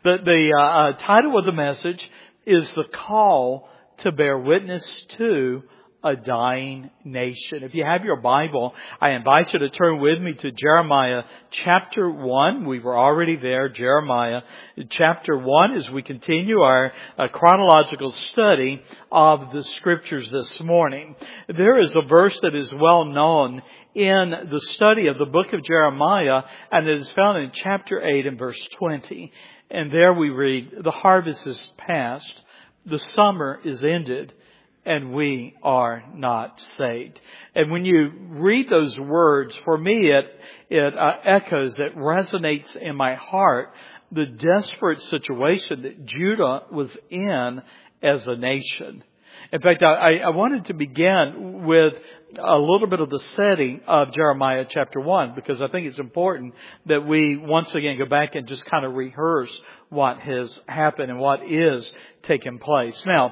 The title of the message is The Call to Bear Witness to a Dying Nation. If you have your Bible, I invite you to turn with me to Jeremiah chapter 1. We were already there, Jeremiah chapter 1, as we continue our chronological study of the Scriptures this morning. There is a verse that is well known in the study of the book of Jeremiah, and it is found in chapter 8 and verse 20. And there we read, "The harvest is past, the summer is ended, and we are not saved." And when you read those words, for me it echoes, it resonates in my heart, the desperate situation that Judah was in as a nation. In fact, I wanted to begin with a little bit of the setting of Jeremiah chapter 1, because I think it's important that we once again go back and just kind of rehearse what has happened and what is taking place. Now,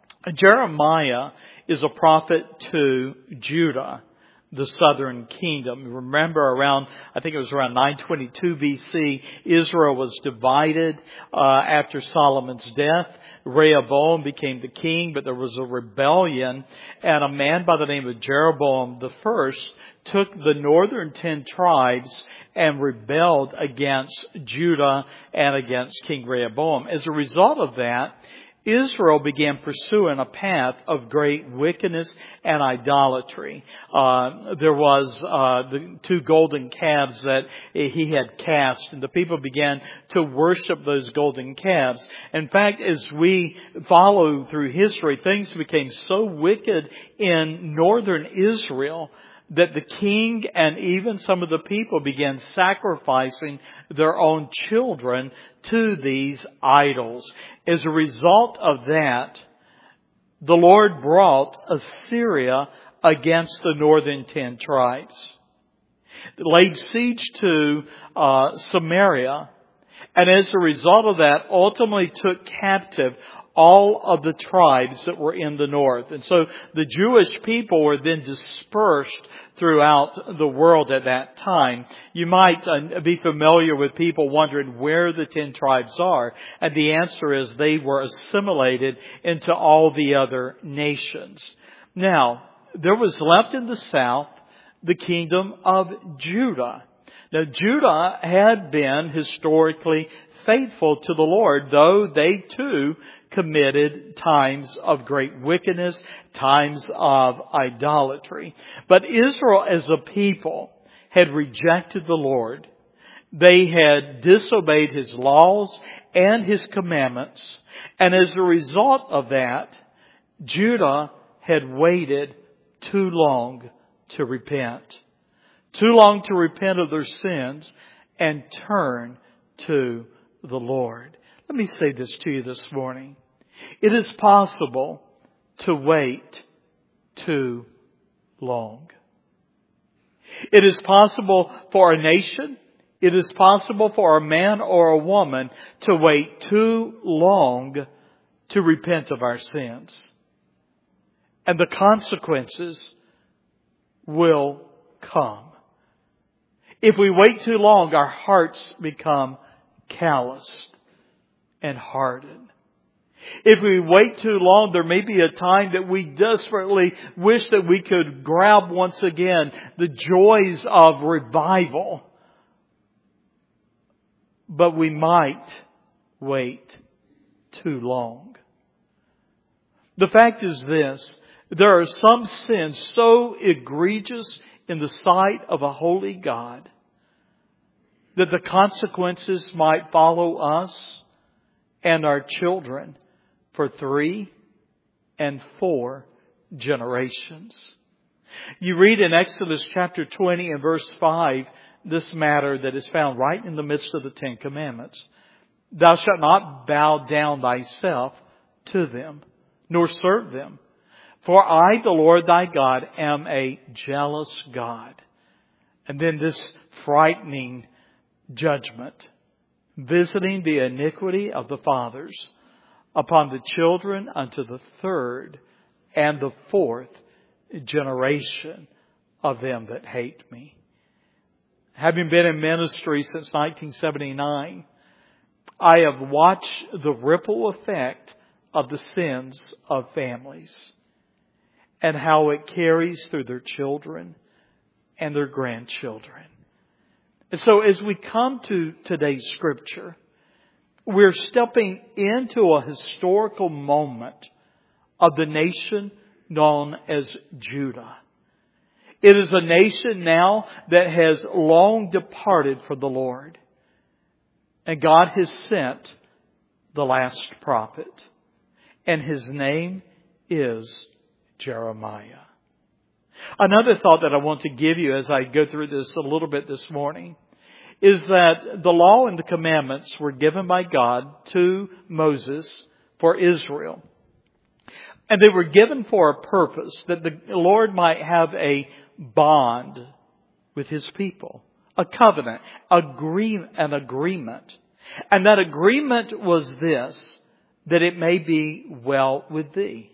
Jeremiah is a prophet to Judah, the southern kingdom. Remember I think it was around 922 BC, Israel was divided after Solomon's death. Rehoboam became the king, but there was a rebellion, and a man by the name of Jeroboam I took the northern 10 tribes and rebelled against Judah and against King Rehoboam. As a result of that, Israel began pursuing a path of great wickedness and idolatry. There was the 2 golden calves that he had cast, and the people began to worship those golden calves. In fact, as we follow through history, things became so wicked in northern Israel that the king and even some of the people began sacrificing their own children to these idols. As a result of that, the Lord brought Assyria against the northern 10 tribes. It laid siege to Samaria, and as a result of that, ultimately took captive all of the tribes that were in the north. And so the Jewish people were then dispersed throughout the world at that time. You might be familiar with people wondering where the 10 tribes are. And the answer is they were assimilated into all the other nations. Now, there was left in the south the kingdom of Judah. Now, Judah had been historically faithful to the Lord, though they too committed times of great wickedness, times of idolatry. But Israel as a people had rejected the Lord. They had disobeyed His laws and His commandments. And as a result of that, Judah had waited too long to repent. Too long to repent of their sins and turn to the Lord. Let me say this to you this morning. It is possible to wait too long. It is possible for a nation, it is possible for a man or a woman to wait too long to repent of our sins. And the consequences will come. If we wait too long, our hearts become calloused and hardened. If we wait too long, there may be a time that we desperately wish that we could grab once again the joys of revival. But we might wait too long. The fact is this: there are some sins so egregious in the sight of a holy God that the consequences might follow us and our children for 3 and 4 generations. You read in Exodus chapter 20 and verse 5 this matter that is found right in the midst of the 10 Commandments. "Thou shalt not bow down thyself to them, nor serve them. For I, the Lord thy God, am a jealous God." And then this frightening judgment, visiting the iniquity of the fathers upon the children unto the 3rd and the 4th generation of them that hate me. Having been in ministry since 1979, I have watched the ripple effect of the sins of families and how it carries through their children and their grandchildren. And so as we come to today's scripture, we're stepping into a historical moment of the nation known as Judah. It is a nation now that has long departed from the Lord. And God has sent the last prophet. And his name is Jeremiah. Another thought that I want to give you as I go through this a little bit this morning is that the law and the commandments were given by God to Moses for Israel. And they were given for a purpose, that the Lord might have a bond with His people. A covenant, an agreement. And that agreement was this, that it may be well with thee.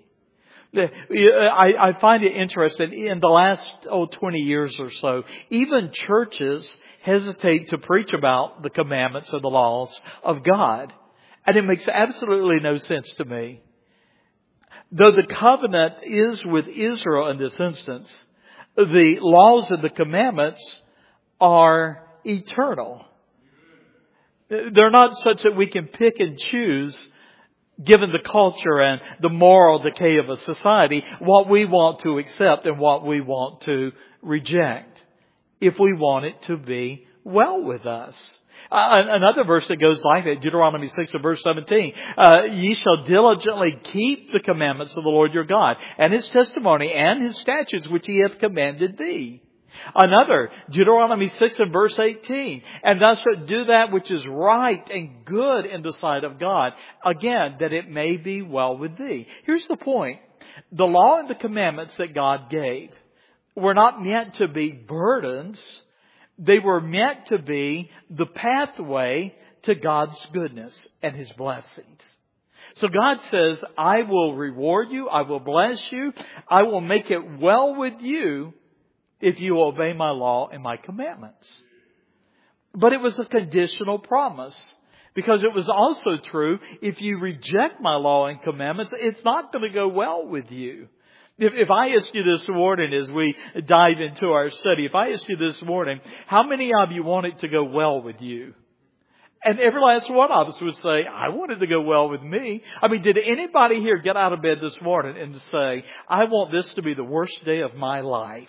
I find it interesting, in the last 20 years or so, even churches hesitate to preach about the commandments and the laws of God. And it makes absolutely no sense to me. Though the covenant is with Israel in this instance, the laws and the commandments are eternal. They're not such that we can pick and choose, given the culture and the moral decay of a society, what we want to accept and what we want to reject, if we want it to be well with us. Another verse that goes like that, Deuteronomy 6 and verse 17, ye shall diligently keep the commandments of the Lord your God, and His testimony and His statutes which He hath commanded thee. Another, Deuteronomy 6 and verse 18, and thou shalt do that which is right and good in the sight of God. Again, that it may be well with thee. Here's the point. The law and the commandments that God gave were not meant to be burdens. They were meant to be the pathway to God's goodness and His blessings. So God says, I will reward you, I will bless you, I will make it well with you if you obey my law and my commandments. But it was a conditional promise, because it was also true, if you reject my law and commandments, it's not going to go well with you. If I ask you this morning as we dive into our study, if I ask you this morning, how many of you want it to go well with you? And every last one of us would say, I want it to go well with me. I mean, did anybody here get out of bed this morning and say, I want this to be the worst day of my life?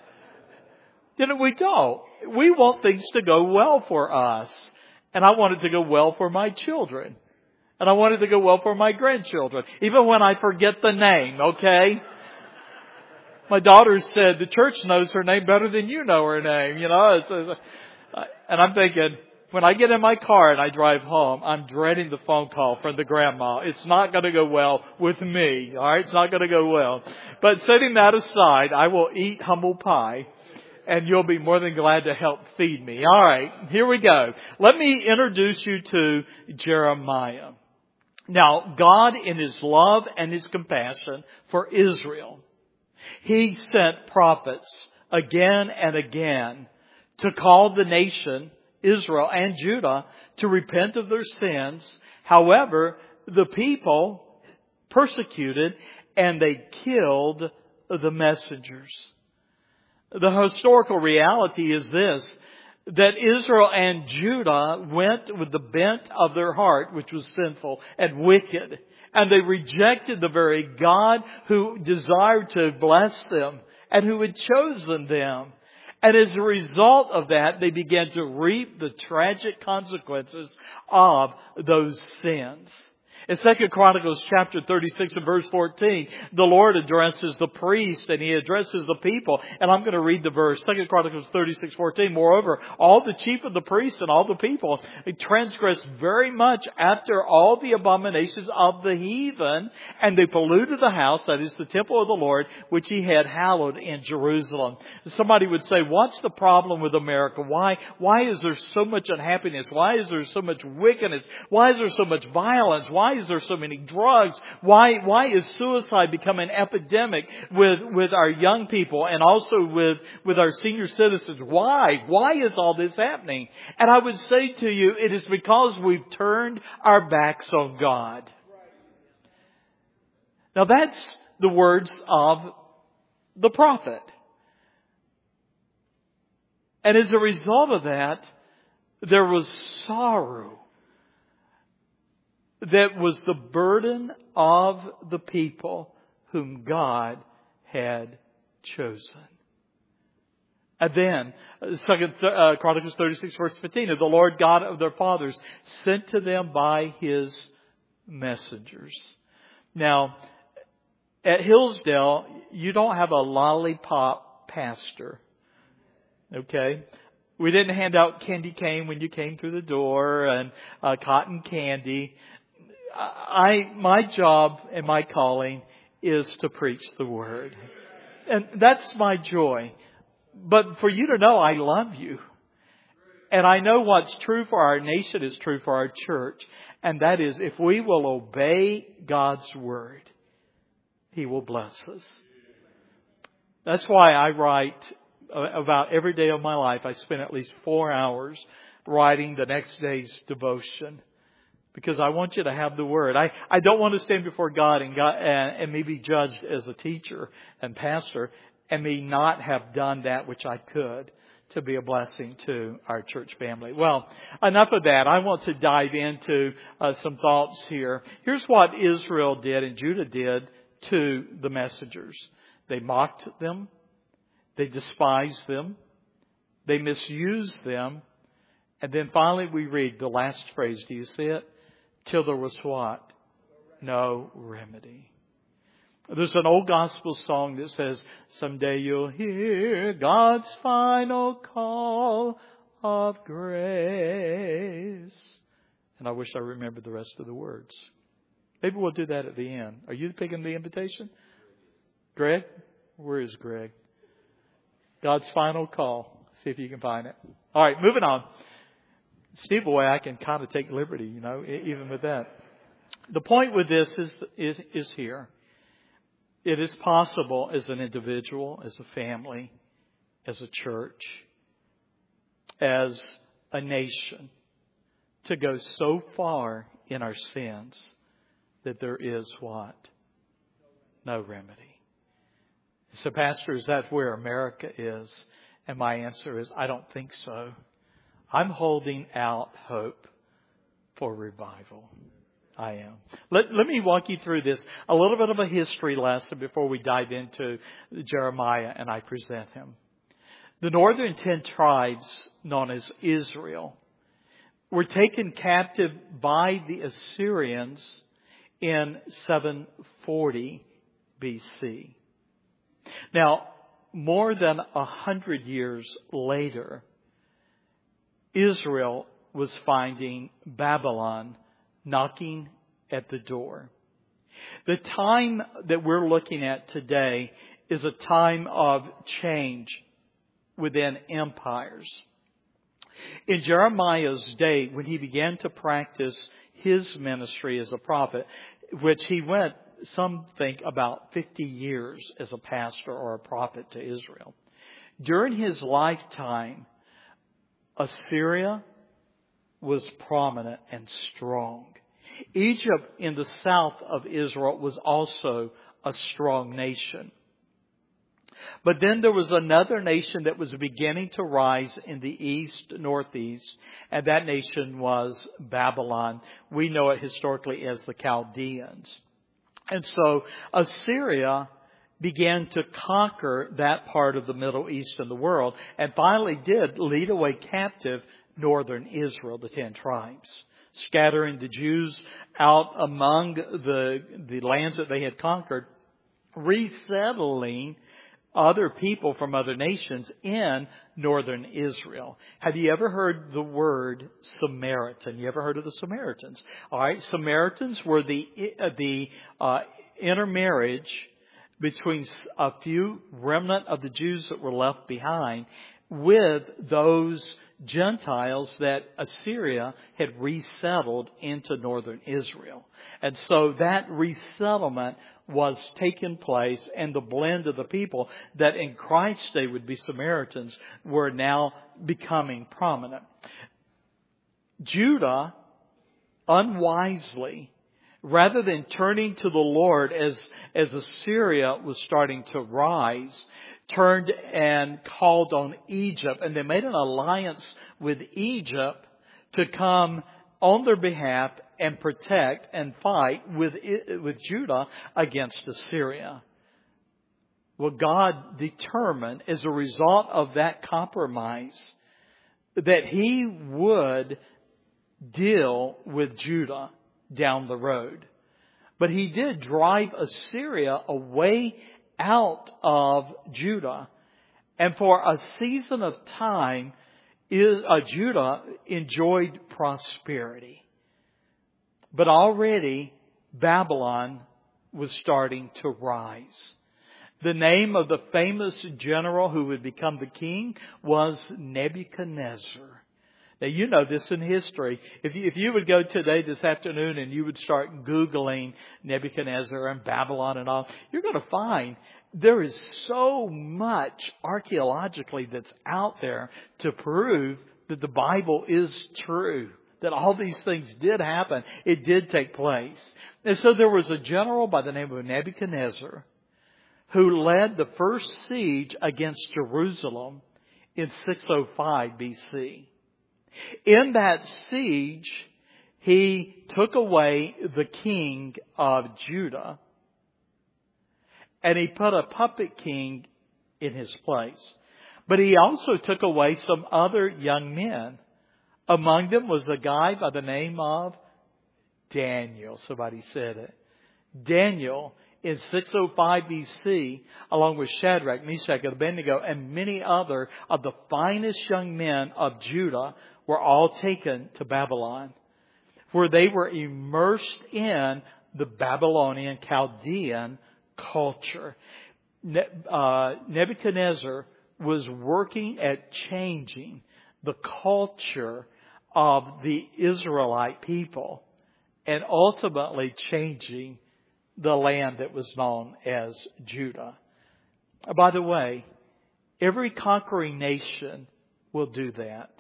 We don't. We want things to go well for us. And I want it to go well for my children. And I want it to go well for my grandchildren. Even when I forget the name, okay? My daughter said, the church knows her name better than you know her name, And I'm thinking, when I get in my car and I drive home, I'm dreading the phone call from the grandma. It's not going to go well with me, all right? It's not going to go well. But setting that aside, I will eat humble pie, and you'll be more than glad to help feed me. All right, here we go. Let me introduce you to Jeremiah. Now, God, in His love and His compassion for Israel, He sent prophets again and again to call the nation, Israel and Judah, to repent of their sins. However, the people persecuted and they killed the messengers. The historical reality is this, that Israel and Judah went with the bent of their heart, which was sinful and wicked. And they rejected the very God who desired to bless them and who had chosen them. And as a result of that, they began to reap the tragic consequences of those sins. In 2 Chronicles chapter 36 and verse 14, the Lord addresses the priest and He addresses the people. And I'm going to read the verse, 2 Chronicles 36:14. Moreover, all the chief of the priests and all the people transgressed very much after all the abominations of the heathen, and they polluted the house, that is the temple of the Lord, which He had hallowed in Jerusalem. Somebody would say, what's the problem with America? Why is there so much unhappiness? Why is there so much wickedness? Why is there so much violence? Why is there so many drugs? Why is suicide becoming an epidemic with our young people and also with our senior citizens? Why? Why is all this happening? And I would say to you, it is because we've turned our backs on God. Now that's the words of the prophet. And as a result of that, there was sorrow that was the burden of the people whom God had chosen. And then, 2 Chronicles 36 verse 15, the Lord God of their fathers sent to them by His messengers. Now, at Hillsdale, you don't have a lollipop pastor. Okay? We didn't hand out candy cane when you came through the door and cotton candy. My job and my calling is to preach the Word. And that's my joy. But for you to know I love you. And I know what's true for our nation is true for our church. And that is, if we will obey God's Word, He will bless us. That's why I write about every day of my life. I spend at least 4 hours writing the next day's devotion. Because I want you to have the Word. I don't want to stand before God and me be judged as a teacher and pastor and me not have done that which I could to be a blessing to our church family. Well, enough of that. I want to dive into some thoughts here. Here's what Israel did and Judah did to the messengers. They mocked them. They despised them. They misused them. And then finally we read the last phrase. Do you see it? Till there was what? No remedy. There's an old gospel song that says, someday you'll hear God's final call of grace. And I wish I remembered the rest of the words. Maybe we'll do that at the end. Are you picking the invitation? Greg? Where is Greg? God's final call. See if you can find it. All right, moving on. Steve boy, I can kind of take liberty, even with that. The point with this is here. It is possible as an individual, as a family, as a church, as a nation, to go so far in our sins that there is what? No remedy. So, Pastor, is that where America is? And my answer is, I don't think so. I'm holding out hope for revival. I am. Let me walk you through this. A little bit of a history lesson before we dive into Jeremiah and I present him. The northern 10 tribes, known as Israel, were taken captive by the Assyrians in 740 BC. Now, more than 100 years later, Israel was finding Babylon knocking at the door. The time that we're looking at today is a time of change within empires. In Jeremiah's day, when he began to practice his ministry as a prophet, which he went, some think, about 50 years as a pastor or a prophet to Israel. During his lifetime, Assyria was prominent and strong. Egypt in the south of Israel was also a strong nation. But then there was another nation that was beginning to rise in the east, northeast, and that nation was Babylon. We know it historically as the Chaldeans. And so Assyria began to conquer that part of the Middle East and the world, and finally did lead away captive northern Israel, the 10 tribes, scattering the Jews out among the lands that they had conquered, resettling other people from other nations in northern Israel. Have you ever heard the word Samaritan? You ever heard of the Samaritans? All right, Samaritans were the intermarriage between a few remnant of the Jews that were left behind with those Gentiles that Assyria had resettled into northern Israel. And so that resettlement was taking place, and the blend of the people that in Christ's day would be Samaritans were now becoming prominent. Judah, unwisely, rather than turning to the Lord as Assyria was starting to rise, turned and called on Egypt. And they made an alliance with Egypt to come on their behalf and protect and fight with Judah against Assyria. Well, God determined as a result of that compromise that He would deal with Judah down the road. But He did drive Assyria away out of Judah. And for a season of time, Judah enjoyed prosperity. But already Babylon was starting to rise. The name of the famous general who would become the king was Nebuchadnezzar. Now, you know this in history. If you would go today, this afternoon, and you would start Googling Nebuchadnezzar and Babylon and all, you're going to find there is so much archaeologically that's out there to prove that the Bible is true, that all these things did happen. It did take place. And so there was a general by the name of Nebuchadnezzar who led the first siege against Jerusalem in 605 BC. In that siege, he took away the king of Judah, and he put a puppet king in his place. But he also took away some other young men. Among them was a guy by the name of Daniel. Somebody said it. Daniel, in 605 BC, along with Shadrach, Meshach, and Abednego, and many other of the finest young men of Judah, were all taken to Babylon, where they were immersed in the Babylonian Chaldean culture. Nebuchadnezzar was working at changing the culture of the Israelite people and ultimately changing the land that was known as Judah. By the way, every conquering nation will do that.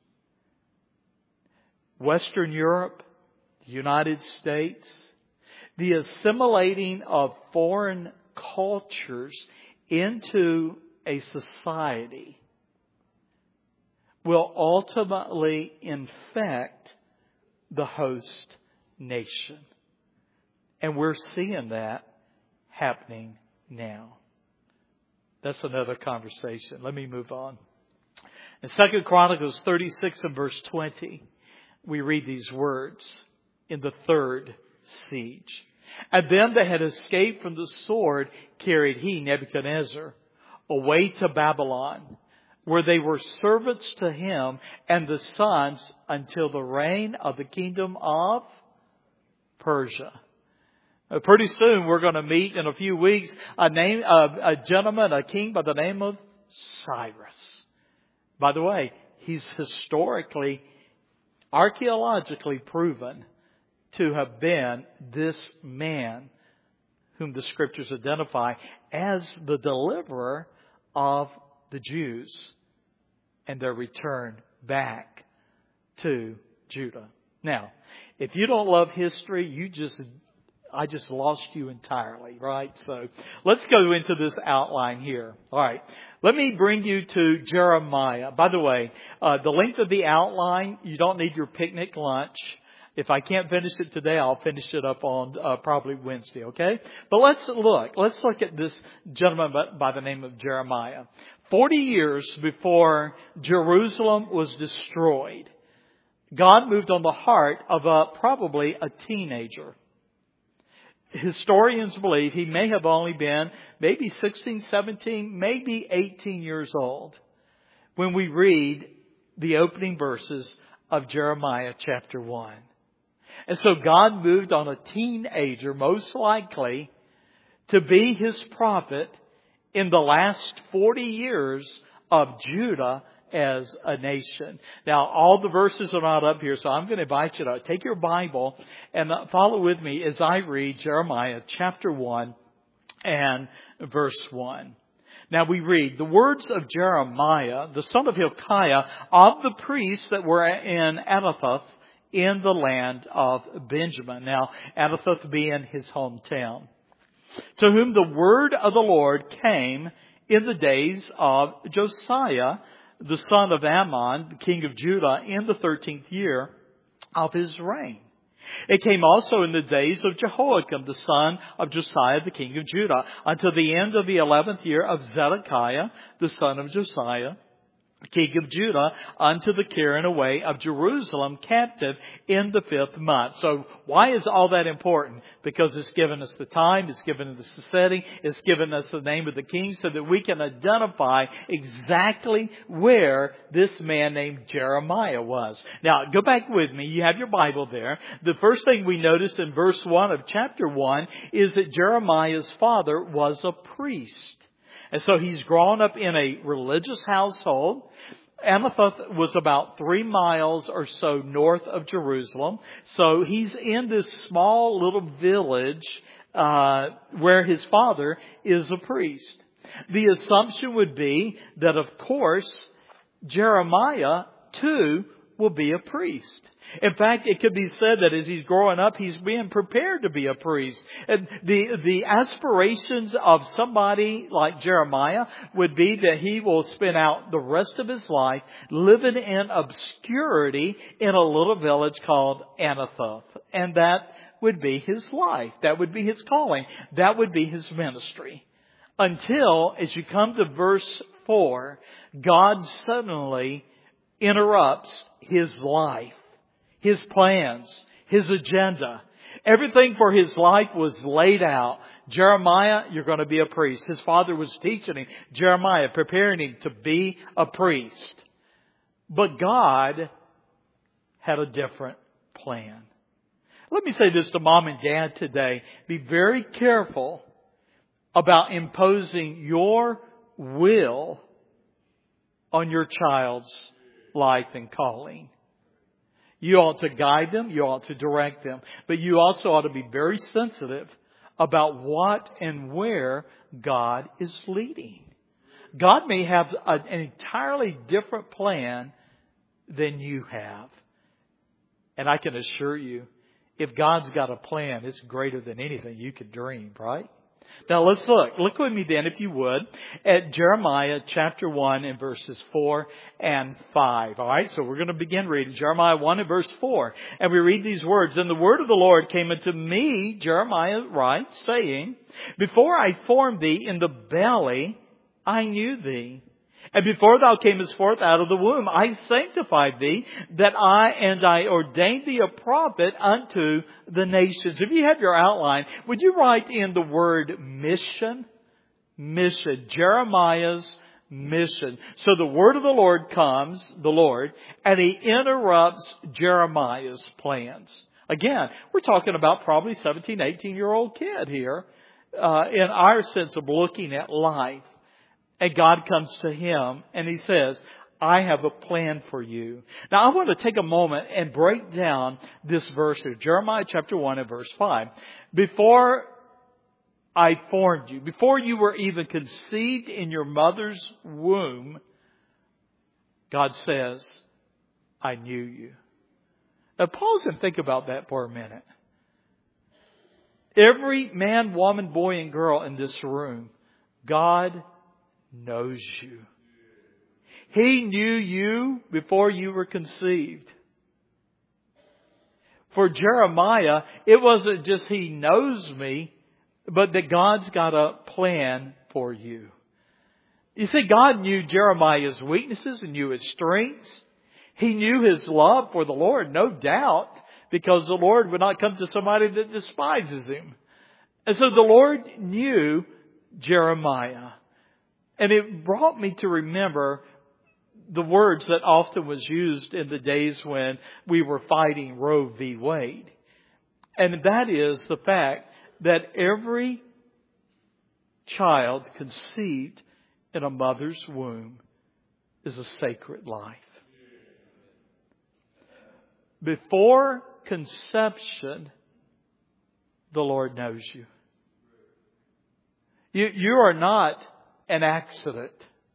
Western Europe, the United States, the assimilating of foreign cultures into a society will ultimately infect the host nation. And we're seeing that happening now. That's another conversation. Let me move on. In 2 Chronicles 36 and verse 20, we read these words in the third siege. And them that had escaped from the sword carried he, Nebuchadnezzar, away to Babylon, where they were servants to him and the sons until the reign of the kingdom of Persia. Pretty soon we're going to meet in a few weeks a gentleman, a king by the name of Cyrus. By the way, he's historically, archaeologically proven to have been this man whom the Scriptures identify as the deliverer of the Jews and their return back to Judah. Now, if you don't love history, I just lost you entirely, right? So let's go into this outline here. All right. Let me bring you to Jeremiah. By the way, the length of the outline, you don't need your picnic lunch. If I can't finish it today, I'll finish it up on probably Wednesday, okay? But let's look at this gentleman by the name of Jeremiah. 40 years before Jerusalem was destroyed, God moved on the heart of probably a teenager. Historians believe he may have only been maybe 16, 17, maybe 18 years old when we read the opening verses of Jeremiah chapter 1. And so God moved on a teenager, most likely, to be His prophet in the last 40 years of Judah as a nation. Now, all the verses are not up here, so I'm going to invite you to take your Bible and follow with me as I read Jeremiah chapter 1 and verse 1. Now we read, the words of Jeremiah, the son of Hilkiah, of the priests that were in Anathoth in the land of Benjamin. Now, Anathoth being his hometown. To whom the word of the Lord came in the days of Josiah, the son of Ammon, the king of Judah, in the 13th year of his reign. It came also in the days of Jehoiakim, the son of Josiah, the king of Judah, until the end of the 11th year of Zedekiah, the son of Josiah, king of Judah, unto the carrying away of Jerusalem captive in the 5th month. So why is all that important? Because it's given us the time, it's given us the setting, it's given us the name of the king so that we can identify exactly where this man named Jeremiah was. Now, go back with me. You have your Bible there. The first thing we notice in verse 1 of chapter 1 is that Jeremiah's father was a priest. And so he's grown up in a religious household. Anathoth was about 3 miles or so north of Jerusalem. So he's in this small little village where his father is a priest. The assumption would be that, of course, Jeremiah, too, will be a priest. In fact, it could be said that as he's growing up, he's being prepared to be a priest. And the aspirations of somebody like Jeremiah would be that he will spend out the rest of his life living in obscurity in a little village called Anathoth. And that would be his life. That would be his calling. That would be his ministry. Until, as you come to verse 4, God suddenly interrupts his life, his plans, his agenda. Everything for his life was laid out. Jeremiah, you're going to be a priest. His father was teaching him, Jeremiah, preparing him to be a priest. But God had a different plan. Let me say this to mom and dad today. Be very careful about imposing your will on your child's life and calling. You ought to guide them. You ought to direct them. But you also ought to be very sensitive about what and where God is leading. God may have an entirely different plan than you have. And I can assure you, if God's got a plan, it's greater than anything you could dream, right? Now let's look. Look with me then, if you would, at Jeremiah chapter 1 and verses 4 and 5. All right, so we're going to begin reading Jeremiah 1 and verse 4. And we read these words. And the word of the Lord came unto me, Jeremiah writes, saying, before I formed thee in the belly, I knew thee. And before thou camest forth out of the womb, I sanctified thee, that I ordained thee a prophet unto the nations. If you have your outline, would you write in the word mission? Mission. Jeremiah's mission. So the word of the Lord comes, the Lord, and he interrupts Jeremiah's plans. Again, we're talking about probably 17, 18-year-old kid here, in our sense of looking at life. And God comes to him and he says, I have a plan for you. Now I want to take a moment and break down this verse of Jeremiah chapter 1 and verse 5. Before I formed you, before you were even conceived in your mother's womb, God says, I knew you. Now pause and think about that for a minute. Every man, woman, boy, and girl in this room, God knows you. He knew you before you were conceived. For Jeremiah, it wasn't just he knows me, but that God's got a plan for you. You see, God knew Jeremiah's weaknesses and knew his strengths. He knew his love for the Lord, no doubt, because the Lord would not come to somebody that despises him. And so the Lord knew Jeremiah. And it brought me to remember the words that often was used in the days when we were fighting Roe v. Wade. And that is the fact that every child conceived in a mother's womb is a sacred life. Before conception, the Lord knows you. You are not an accident.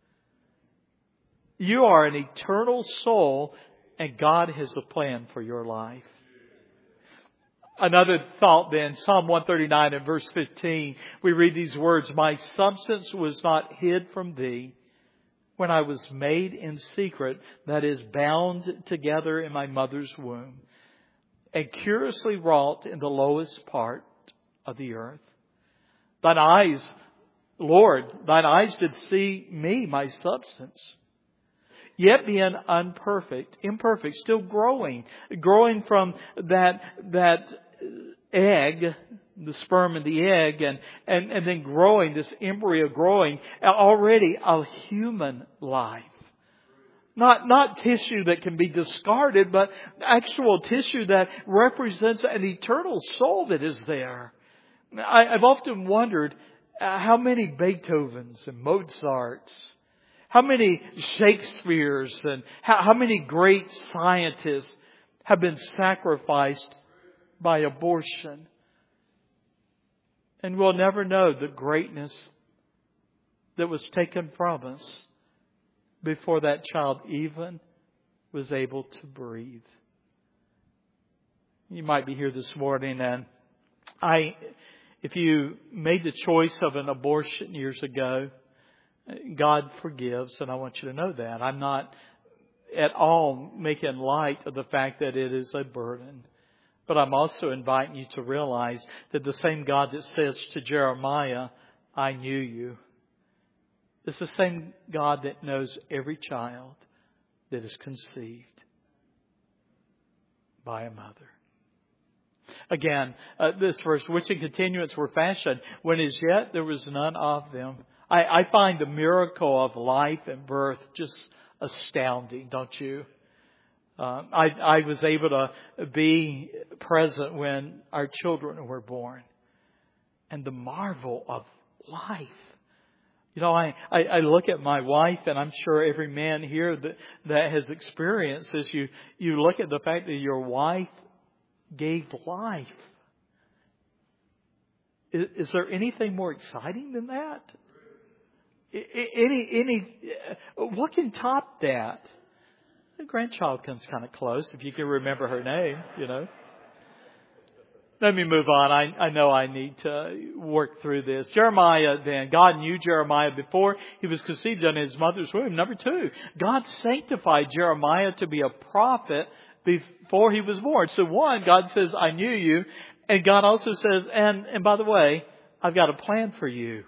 You are an eternal soul, and God has a plan for your life. Another thought then, Psalm 139 and verse 15, we read these words, "My substance was not hid from Thee when I was made in secret, that is, bound together in my mother's womb, and curiously wrought in the lowest part of the earth. Thine eyes, Lord, Thine eyes did see me, my substance. Yet being imperfect, still growing from that egg, the sperm and the egg, and then growing, this embryo growing, already a human life. Not tissue that can be discarded, but actual tissue that represents an eternal soul that is there. I've often wondered how many Beethovens and Mozarts, how many Shakespeares, and how many great scientists have been sacrificed by abortion. And we'll never know the greatness that was taken from us before that child even was able to breathe. You might be here this morning, and if you made the choice of an abortion years ago, God forgives, and I want you to know that. I'm not at all making light of the fact that it is a burden. But I'm also inviting you to realize that the same God that says to Jeremiah, "I knew you," is the same God that knows every child that is conceived by a mother. Again, this verse, "which in continuance were fashioned, when as yet there was none of them." I find the miracle of life and birth just astounding, don't you? I was able to be present when our children were born. And the marvel of life. You know, I look at my wife, and I'm sure every man here that has experienced this, you look at the fact that your wife gave life. Is there anything more exciting than that? What can top that? The grandchild comes kind of close, if you can remember her name, you know. Let me move on. I know I need to work through this. Jeremiah then. God knew Jeremiah before he was conceived in his mother's womb. Number 2, God sanctified Jeremiah to be a prophet before he was born. So 1, God says, "I knew you." And God also says, and by the way, I've got a plan for you.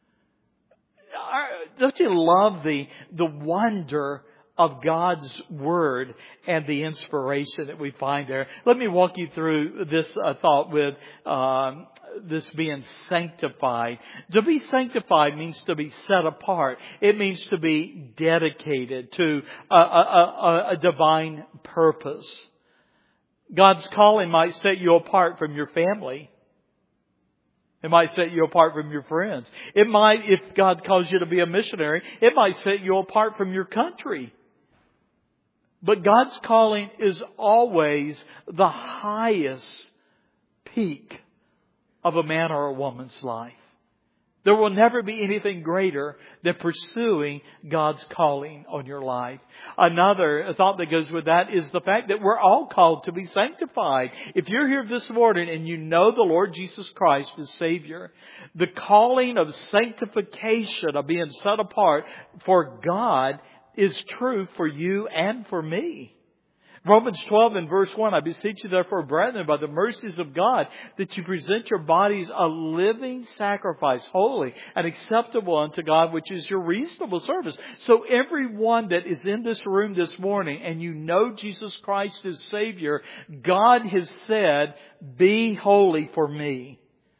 Don't you love the wonder of God's Word and the inspiration that we find there? Let me walk you through this thought with this being sanctified. To be sanctified means to be set apart. It means to be dedicated to a divine purpose. God's calling might set you apart from your family. It might set you apart from your friends. It might, if God calls you to be a missionary, it might set you apart from your country. But God's calling is always the highest peak of a man or a woman's life. There will never be anything greater than pursuing God's calling on your life. Another thought that goes with that is the fact that we're all called to be sanctified. If you're here this morning and you know the Lord Jesus Christ as Savior, the calling of sanctification, of being set apart for God, is true for you and for me. Romans 12 and verse 1, "I beseech you therefore, brethren, by the mercies of God, that you present your bodies a living sacrifice, holy and acceptable unto God, which is your reasonable service." So everyone that is in this room this morning, and you know Jesus Christ as Savior, God has said, "Be holy for me."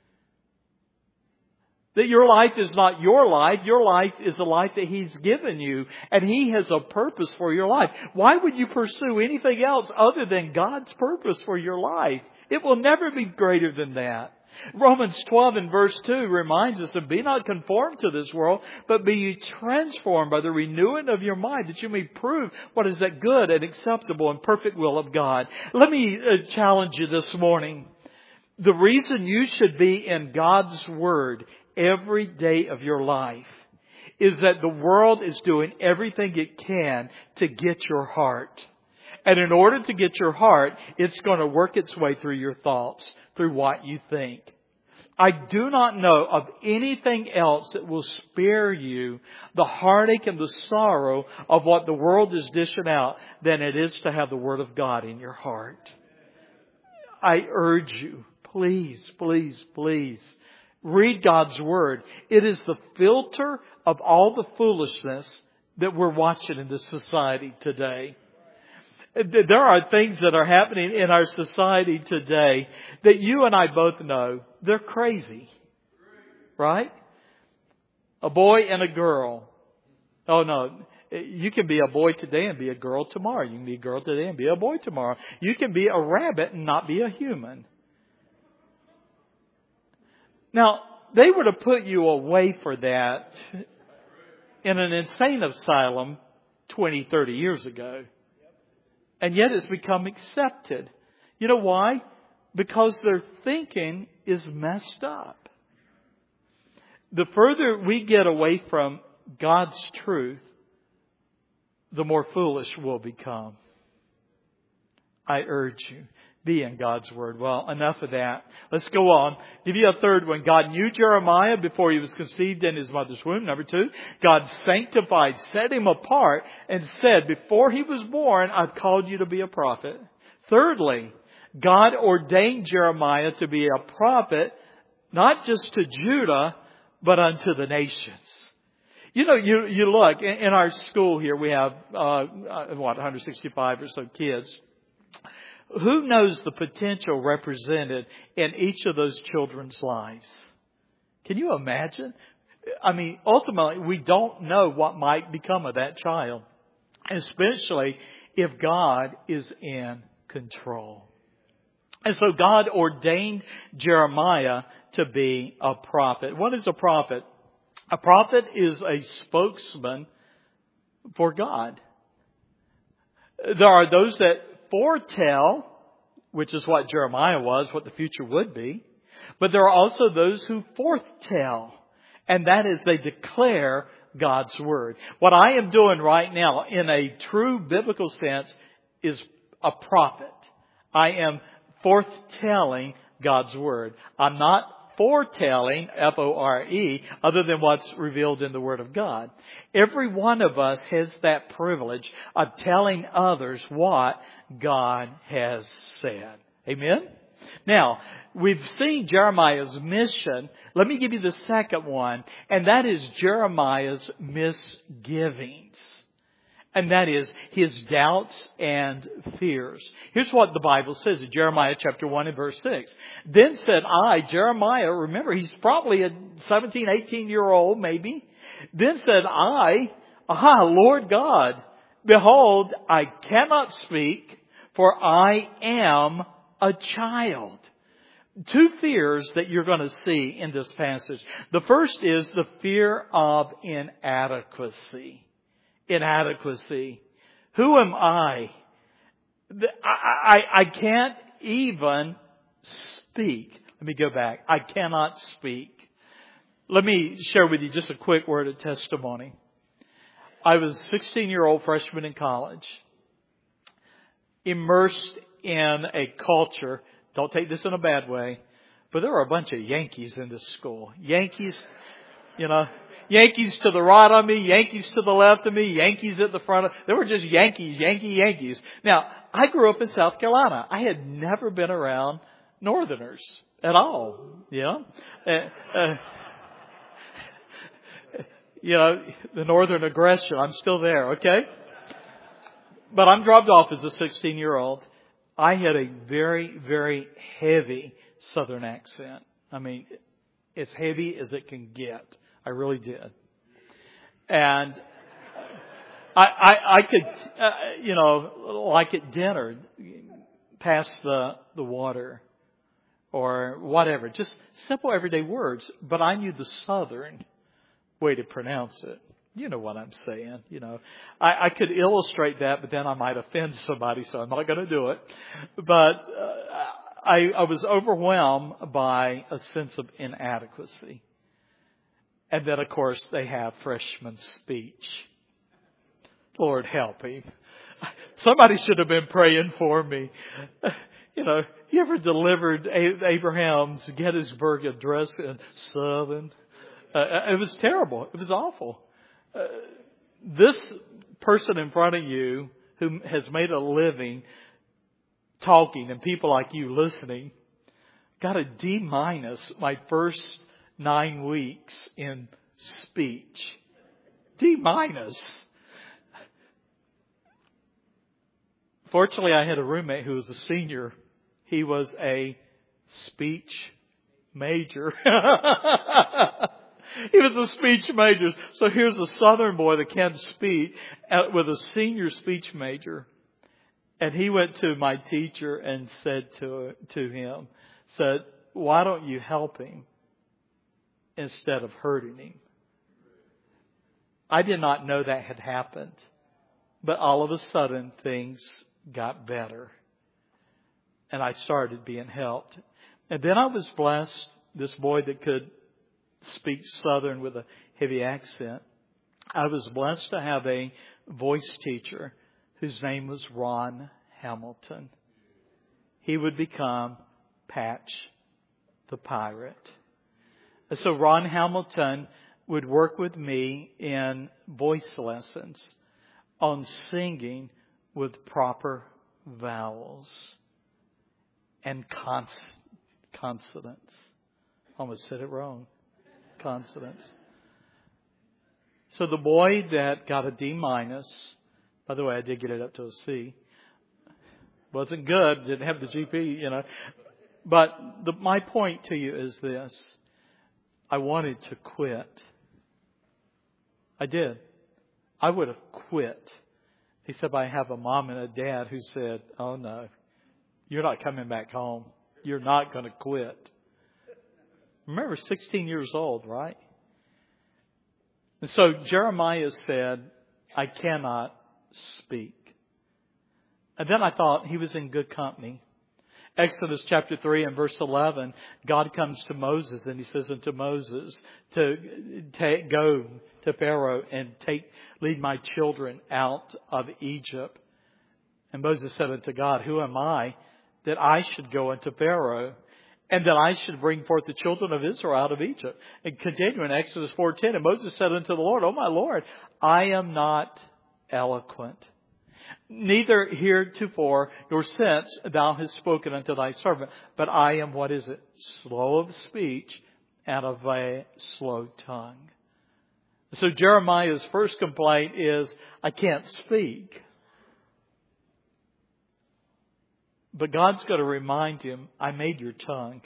That your life is not your life. Your life is the life that He's given you. And He has a purpose for your life. Why would you pursue anything else other than God's purpose for your life? It will never be greater than that. Romans 12 and verse 2 reminds us to be not conformed to this world, but be ye transformed by the renewing of your mind, that you may prove what is that good and acceptable and perfect will of God. Let me challenge you this morning. The reason you should be in God's Word every day of your life is that the world is doing everything it can to get your heart. And in order to get your heart, it's going to work its way through your thoughts, through what you think. I do not know of anything else that will spare you the heartache and the sorrow of what the world is dishing out than it is to have the Word of God in your heart. I urge you, please, please, please, read God's Word. It is the filter of all the foolishness that we're watching in this society today. There are things that are happening in our society today that you and I both know they're crazy. Right? A boy and a girl. Oh no. You can be a boy today and be a girl tomorrow. You can be a girl today and be a boy tomorrow. You can be a rabbit and not be a human. Now, they would have put you away for that in an insane asylum 20, 30 years ago. And yet it's become accepted. You know why? Because their thinking is messed up. The further we get away from God's truth, the more foolish we'll become. I urge you, be in God's Word. Well, enough of that. Let's go on. Give you a third one. God knew Jeremiah before he was conceived in his mother's womb. Number 2, God sanctified, set him apart, and said, before he was born, I've called you to be a prophet. Thirdly, God ordained Jeremiah to be a prophet, not just to Judah, but unto the nations. You know, you look, in our school here, we have, 165 or so kids. Who knows the potential represented in each of those children's lives? Can you imagine? I mean, ultimately, we don't know what might become of that child, especially if God is in control. And so God ordained Jeremiah to be a prophet. What is a prophet? A prophet is a spokesman for God. There are those that foretell, which is what Jeremiah was, what the future would be. But there are also those who forthtell, and that is they declare God's Word. What I am doing right now, in a true biblical sense, is a prophet. I am forthtelling God's Word. I'm not foretelling, F-O-R-E, other than what's revealed in the Word of God. Every one of us has that privilege of telling others what God has said. Amen? Now, we've seen Jeremiah's mission. Let me give you the second one, and that is Jeremiah's misgivings. And that is his doubts and fears. Here's what the Bible says in Jeremiah chapter 1 and verse 6. Then said I, Jeremiah, remember he's probably a 17, 18-year-old maybe. Then said I, Lord God, behold, I cannot speak, for I am a child. 2 fears that you're going to see in this passage. The first is the fear of inadequacy. Inadequacy. Who am I? I can't even speak. Let me go back. I cannot speak. Let me share with you just a quick word of testimony. I was a 16-year-old freshman in college, immersed in a culture. Don't take this in a bad way, but there were a bunch of Yankees in this school. Yankees, Yankees to the right of me, Yankees to the left of me, Yankees at the front of me. They were just Yankees. Now, I grew up in South Carolina. I had never been around Northerners at all. The Northern aggression. I'm still there, okay? But I'm dropped off as a 16-year-old. I had a very, very heavy Southern accent. I mean, as heavy as it can get. I really did. And I could, like at dinner, pass the water. or whatever. Just simple everyday words. But I knew the Southern way to pronounce it. You know what I'm saying. I could illustrate that, but then I might offend somebody, so I'm not going to do it. But I was overwhelmed by a sense of inadequacy. And then, of course, they have freshman speech. Lord help him. Somebody should have been praying for me. You ever delivered Abraham's Gettysburg Address in Southern? It was terrible. It was awful. This person in front of you who has made a living talking and people like you listening got a D- my first 9 weeks in speech. D-. Fortunately, I had a roommate who was a senior. He was a speech major. He was a speech major. So here's a Southern boy that can't speak with a senior speech major. And he went to my teacher and said to him, why don't you help him instead of hurting him? I did not know that had happened. But all of a sudden things got better. And I started being helped. And then I was blessed, this boy that could speak Southern with a heavy accent. I was blessed to have a voice teacher whose name was Ron Hamilton. He would become Patch the Pirate. And so Ron Hamilton would work with me in voice lessons on singing with proper vowels and consonants. Almost said it wrong. Consonants. So the boy that got a D-, by the way, I did get it up to a C. Wasn't good. Didn't have the GP, But my point to you is this. I wanted to quit. I did. I would have quit. Except I have a mom and a dad who said, oh no, you're not coming back home. You're not going to quit. Remember, 16 years old, right? And so Jeremiah said, I cannot speak. And then I thought he was in good company. Exodus chapter 3 and verse 11, God comes to Moses and he says unto Moses to go to Pharaoh and lead my children out of Egypt. And Moses said unto God, who am I that I should go unto Pharaoh and that I should bring forth the children of Israel out of Egypt? And continue in Exodus 4:10, and Moses said unto the Lord, O my Lord, I am not eloquent, neither heretofore nor since thou hast spoken unto thy servant, but I am, what is it? Slow of speech and of a slow tongue. So Jeremiah's first complaint is, I can't speak. But God's going to remind him, I made your tongue.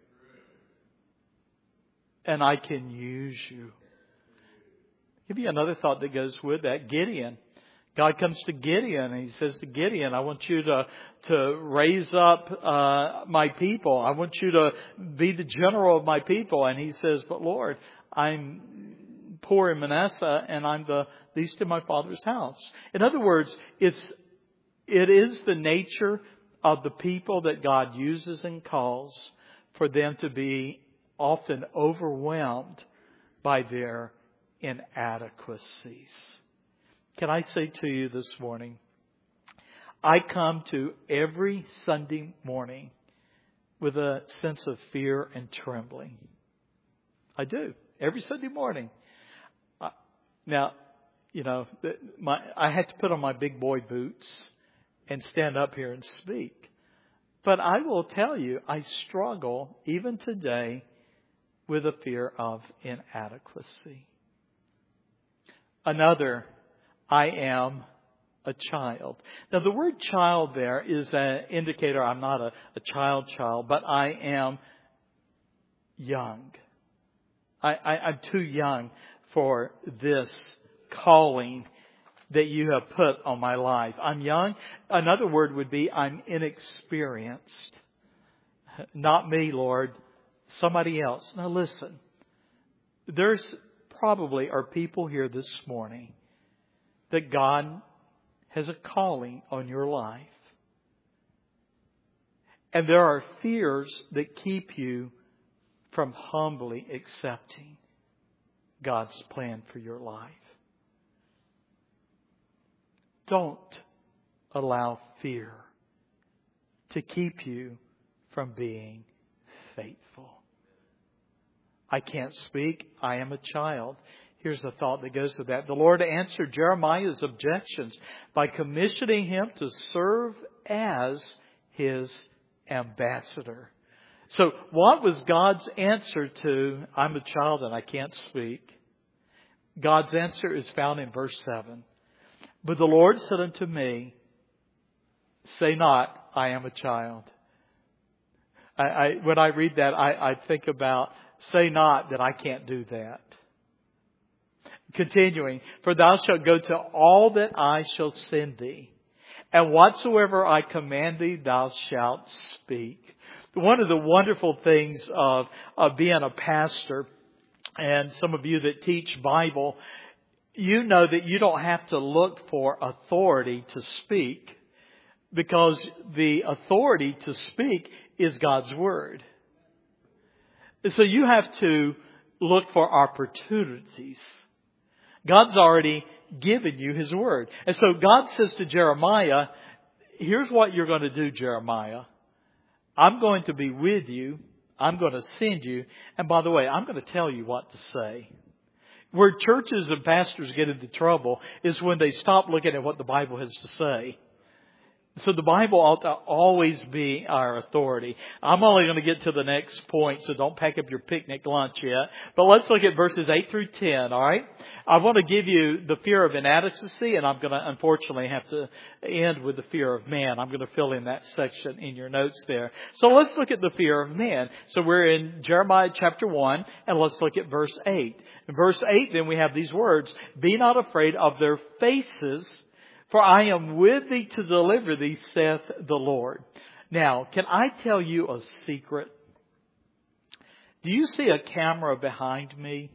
And I can use you. I'll give you another thought that goes with that. Gideon. God comes to Gideon and he says to Gideon, I want you to raise up my people. I want you to be the general of my people. And he says, but Lord, I'm poor in Manasseh and I'm the least in my father's house. In other words, it is the nature of the people that God uses and calls for them to be often overwhelmed by their inadequacies. Can I say to you this morning, I come to every Sunday morning with a sense of fear and trembling. I do. Every Sunday morning. Now, I had to put on my big boy boots and stand up here and speak. But I will tell you, I struggle even today with a fear of inadequacy. Another, I am a child. Now the word child there is an indicator I'm not a child, but I am young. I'm too young for this calling that you have put on my life. I'm young. Another word would be I'm inexperienced. Not me, Lord. Somebody else. Now listen. There's probably are people here this morning that God has a calling on your life. And there are fears that keep you from humbly accepting God's plan for your life. Don't allow fear to keep you from being faithful. I can't speak. I am a child. Here's the thought that goes with that. The Lord answered Jeremiah's objections by commissioning him to serve as His ambassador. So what was God's answer to, I'm a child and I can't speak? God's answer is found in verse 7. But the Lord said unto me, say not, I am a child. When I read that, I think about, say not that I can't do that. Continuing, for thou shalt go to all that I shall send thee, and whatsoever I command thee, thou shalt speak. One of the wonderful things of being a pastor, and some of you that teach Bible, you know that you don't have to look for authority to speak, because the authority to speak is God's Word. So you have to look for opportunities. God's already given you His Word. And so God says to Jeremiah, here's what you're going to do, Jeremiah. I'm going to be with you. I'm going to send you. And by the way, I'm going to tell you what to say. Where churches and pastors get into trouble is when they stop looking at what the Bible has to say. So the Bible ought to always be our authority. I'm only going to get to the next point, so don't pack up your picnic lunch yet. But let's look at verses 8 through 10, all right? I want to give you the fear of inadequacy, and I'm going to unfortunately have to end with the fear of man. I'm going to fill in that section in your notes there. So let's look at the fear of man. So we're in Jeremiah chapter 1, and let's look at verse 8. In verse 8, then we have these words, be not afraid of their faces, for I am with thee to deliver thee, saith the Lord. Now, can I tell you a secret? Do you see a camera behind me?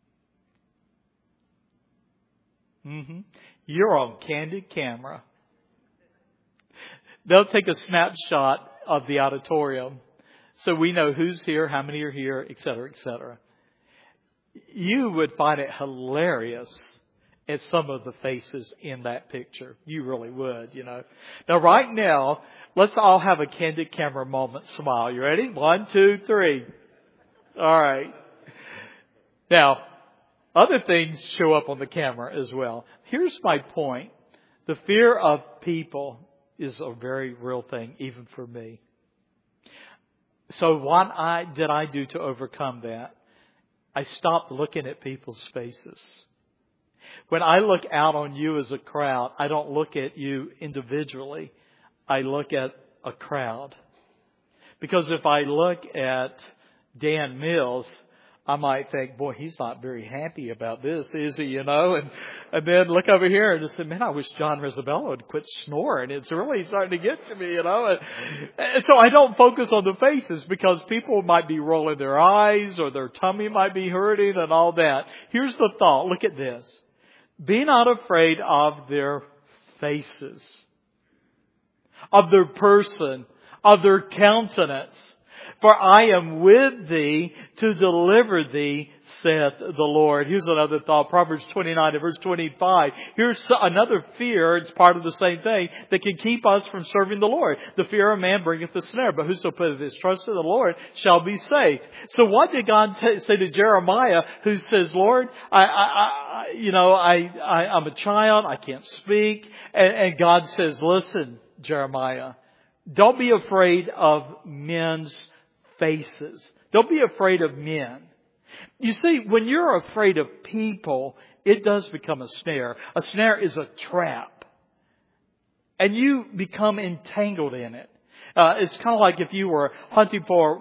You're on candid camera. They'll take a snapshot of the auditorium so we know who's here, how many are here, etc., etc. You would find it hilarious at some of the faces in that picture. You really would, you know. Now, right now, let's all have a candid camera moment smile. You ready? 1, 2, 3. All right. Now, other things show up on the camera as well. Here's my point. The fear of people is a very real thing, even for me. So what did I do to overcome that? I stopped looking at people's faces. When I look out on you as a crowd, I don't look at you individually. I look at a crowd. Because if I look at Dan Mills, I might think, boy, he's not very happy about this, is he, you know? And then look over here and just say, man, I wish John Rizzabello would quit snoring. It's really starting to get to me, you know? And so I don't focus on the faces because people might be rolling their eyes or their tummy might be hurting and all that. Here's the thought. Look at this. Be not afraid of their faces, of their person, of their countenance. For I am with thee to deliver thee, saith the Lord. Here's another thought. Proverbs 29 and verse 25. Here's another fear. It's part of the same thing that can keep us from serving the Lord. The fear of man bringeth a snare, but whoso putteth his trust in the Lord shall be safe. So what did God say to Jeremiah, who says, Lord, I'm a child. I can't speak. And God says, listen, Jeremiah, don't be afraid of men's faces. Don't be afraid of men. You see, when you're afraid of people, it does become a snare. A snare is a trap. And you become entangled in it. It's kind of like if you were hunting for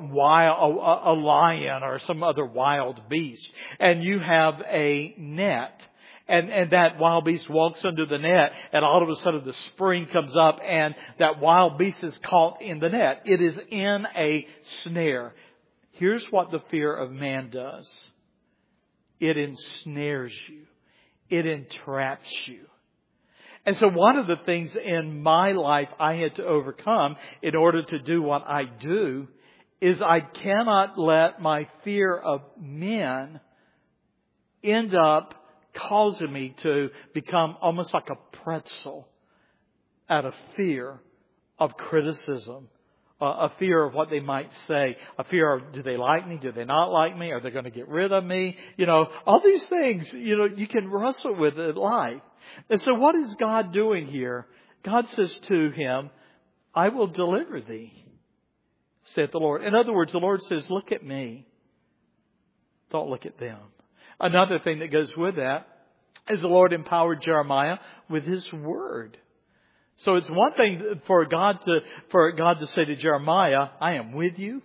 a lion or some other wild beast, and you have a net. And that wild beast walks under the net, and all of a sudden the spring comes up and that wild beast is caught in the net. It is in a snare. Here's what the fear of man does. It ensnares you. It entraps you. And so one of the things in my life I had to overcome in order to do what I do is I cannot let my fear of men end up causing me to become almost like a pretzel out of fear of criticism, a fear of what they might say, a fear of do they like me, do they not like me, are they going to get rid of me? All these things, you can wrestle with in life. And so what is God doing here? God says to him, I will deliver thee, saith the Lord. In other words, the Lord says, look at me. Don't look at them. Another thing that goes with that is the Lord empowered Jeremiah with His Word. So it's one thing for God to say to Jeremiah, I am with you.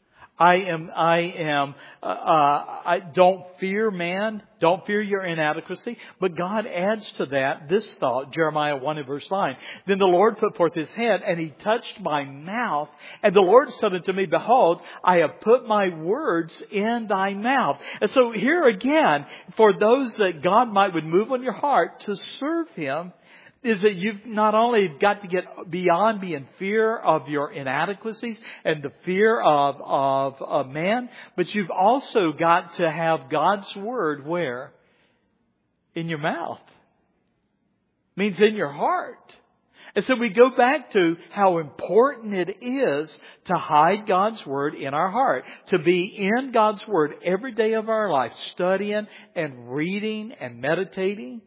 I don't fear man. Don't fear your inadequacy. But God adds to that this thought, Jeremiah 1 and verse 9. Then the Lord put forth His hand and He touched my mouth. And the Lord said unto me, behold, I have put my words in thy mouth. And so here again, for those that God would move on your heart to serve Him, is that you've not only got to get beyond being fear of your inadequacies and the fear of man, but you've also got to have God's Word where? In your mouth. Means in your heart. And so we go back to how important it is to hide God's Word in our heart. To be in God's Word every day of our life, studying and reading and meditating.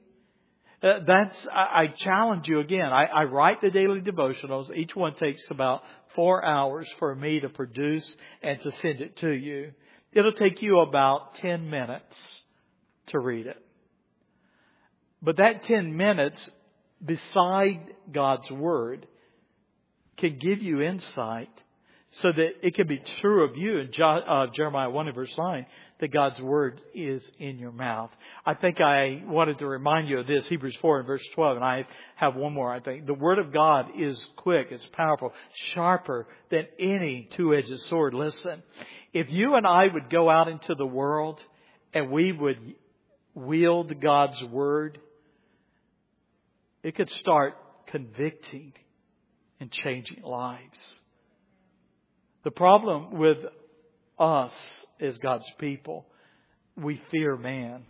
I challenge you again. I write the daily devotionals. Each one takes about 4 hours for me to produce and to send it to you. It'll take you about 10 minutes to read it. But that 10 minutes beside God's Word can give you insight so that it can be true of you in Jeremiah 1 and verse 9 that God's Word is in your mouth. I think I wanted to remind you of this, Hebrews 4 and verse 12, and I have one more, I think. The Word of God is quick, it's powerful, sharper than any two-edged sword. Listen, if you and I would go out into the world and we would wield God's Word, it could start convicting and changing lives. The problem with us as God's people, we fear man.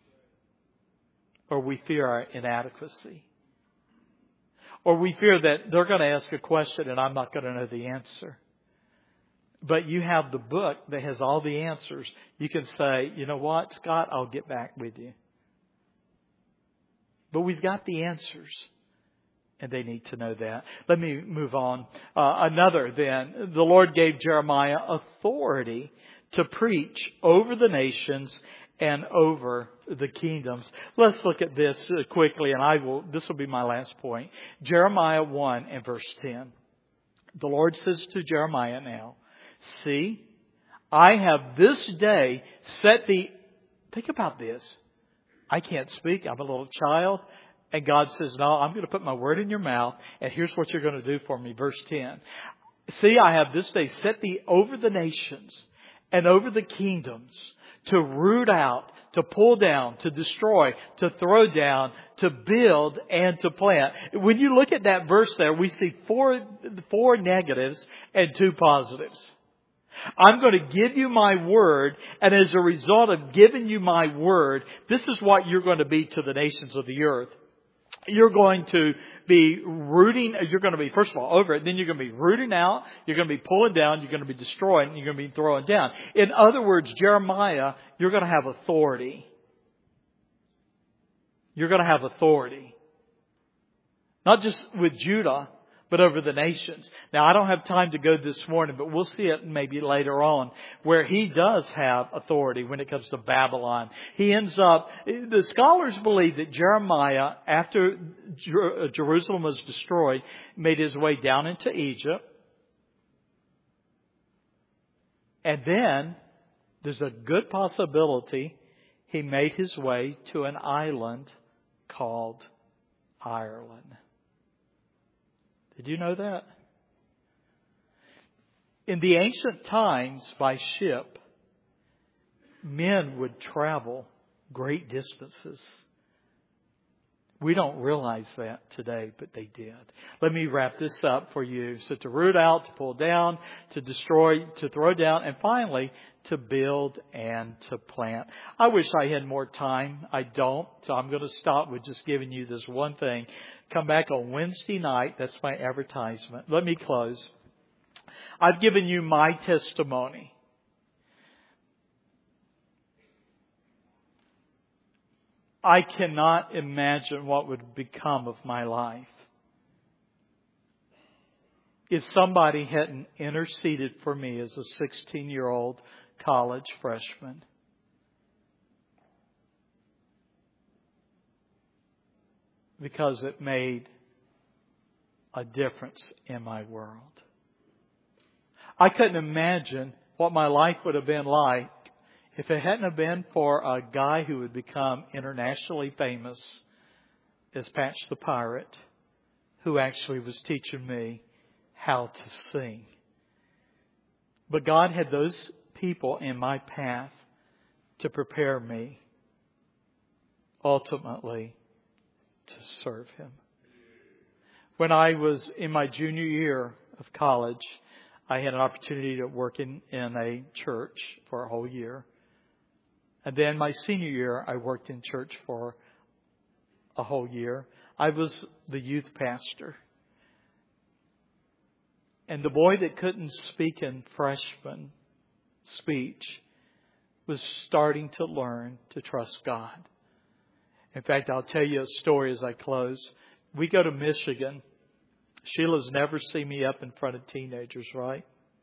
Or we fear our inadequacy. Or we fear that they're going to ask a question and I'm not going to know the answer. But you have the book that has all the answers. You can say, you know what, Scott, I'll get back with you. But we've got the answers. And they need to know that. Let me move on. Another then, the Lord gave Jeremiah authority to preach over the nations and over the kingdoms. Let's look at this quickly, and this will be my last point. Jeremiah 1 and verse 10. The Lord says to Jeremiah now, see, I have this day set thee. Think about this. I can't speak. I'm a little child. And God says, no, I'm going to put my word in your mouth. And here's what you're going to do for me. Verse 10. See, I have this day set thee over the nations and over the kingdoms to root out, to pull down, to destroy, to throw down, to build, and to plant. When you look at that verse there, we see four negatives and 2 positives. I'm going to give you my word, and as a result of giving you my word, this is what you're going to be to the nations of the earth. You're going to be rooting, you're going to be, first of all, over it, then you're going to be rooting out, you're going to be pulling down, you're going to be destroying, you're going to be throwing down. In other words, Jeremiah, you're going to have authority. You're going to have authority. Not just with Judah, but over the nations. Now, I don't have time to go this morning, but we'll see it maybe later on, where he does have authority when it comes to Babylon. He ends up, the scholars believe that Jeremiah, after Jerusalem was destroyed, made his way down into Egypt. And then, there's a good possibility he made his way to an island called Ireland. Did you know that? In the ancient times, by ship, men would travel great distances. We don't realize that today, but they did. Let me wrap this up for you. So to root out, to pull down, to destroy, to throw down, and finally to build and to plant. I wish I had more time. I don't. So I'm going to stop with just giving you this one thing. Come back on Wednesday night. That's my advertisement. Let me close. I've given you my testimony. I cannot imagine what would become of my life if somebody hadn't interceded for me as a 16-year-old college freshman. Because it made a difference in my world. I couldn't imagine what my life would have been like if it hadn't have been for a guy who would become internationally famous as Patch the Pirate, who actually was teaching me how to sing. But God had those people in my path to prepare me ultimately to serve Him. When I was in my junior year of college, I had an opportunity to work in a church for a whole year. And then my senior year, I worked in church for a whole year. I was the youth pastor. And the boy that couldn't speak in freshman speech was starting to learn to trust God. In fact, I'll tell you a story as I close. We go to Michigan. Sheila's never seen me up in front of teenagers, right?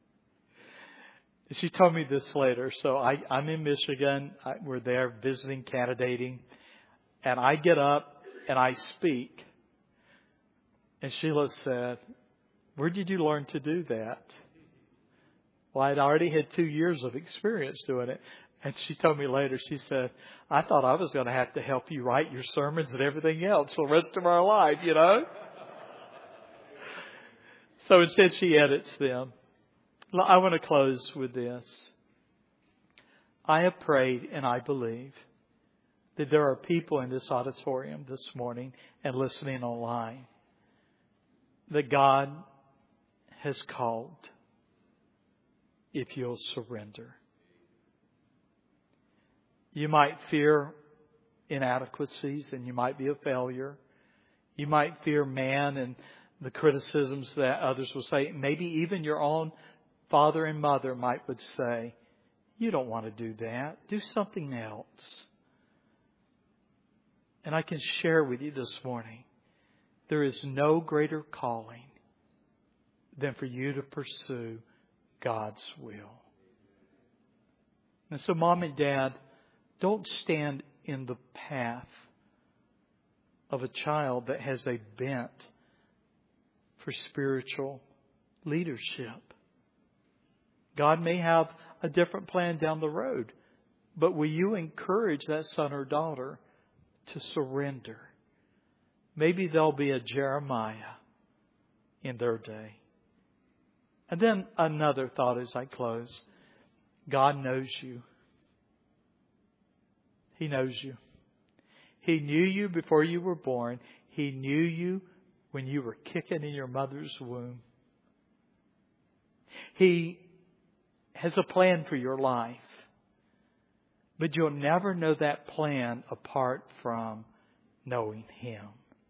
She told me this later. So I'm in Michigan. We're there visiting, candidating. And I get up and I speak. And Sheila said, "Where did you learn to do that?" Well, I'd already had 2 years of experience doing it. And she told me later, she said, "I thought I was going to have to help you write your sermons and everything else the rest of our life, you know." So instead she edits them. I want to close with this. I have prayed and I believe that there are people in this auditorium this morning and listening online that God has called if you'll surrender. You might fear inadequacies and you might be a failure. You might fear man and the criticisms that others will say. Maybe even your own father and mother would say, "You don't want to do that. Do something else." And I can share with you this morning, there is no greater calling than for you to pursue God's will. And so, Mom and Dad, don't stand in the path of a child that has a bent for spiritual leadership. God may have a different plan down the road, but will you encourage that son or daughter to surrender? Maybe there'll be a Jeremiah in their day. And then another thought as I close. God knows you. He knows you. He knew you before you were born. He knew you when you were kicking in your mother's womb. He has a plan for your life. But you'll never know that plan apart from knowing Him.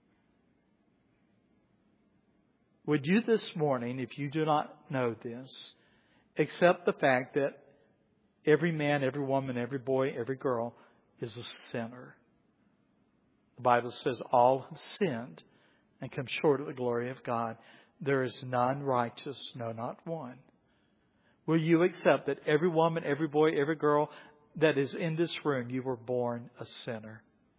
Would you this morning, if you do not know this, accept the fact that every man, every woman, every boy, every girl is a sinner? The Bible says all have sinned and come short of the glory of God. There is none righteous, no, not one. Will you accept that every woman, every boy, every girl that is in this room, you were born a sinner?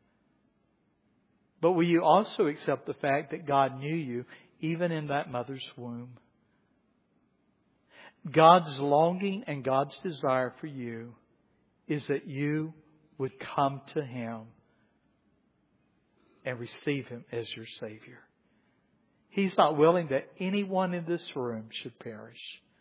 But will you also accept the fact that God knew you even in that mother's womb? God's longing and God's desire for you is that you would come to Him and receive Him as your Savior. He's not willing that anyone in this room should perish.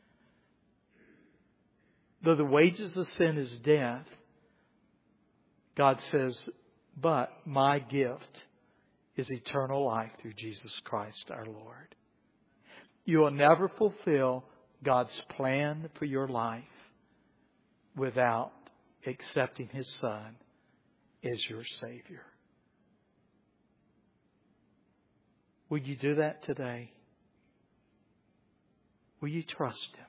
Though the wages of sin is death, God says, but my gift is eternal life through Jesus Christ our Lord. You will never fulfill God's plan for your life without accepting His Son as your Savior. Will you do that today? Will you trust Him?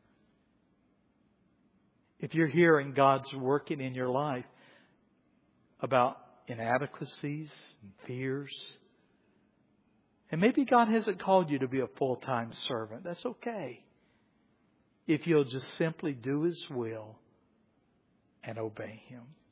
If you're hearing God's working in your life about inadequacies and fears, and maybe God hasn't called you to be a full-time servant, that's okay. If you'll just simply do His will and obey Him.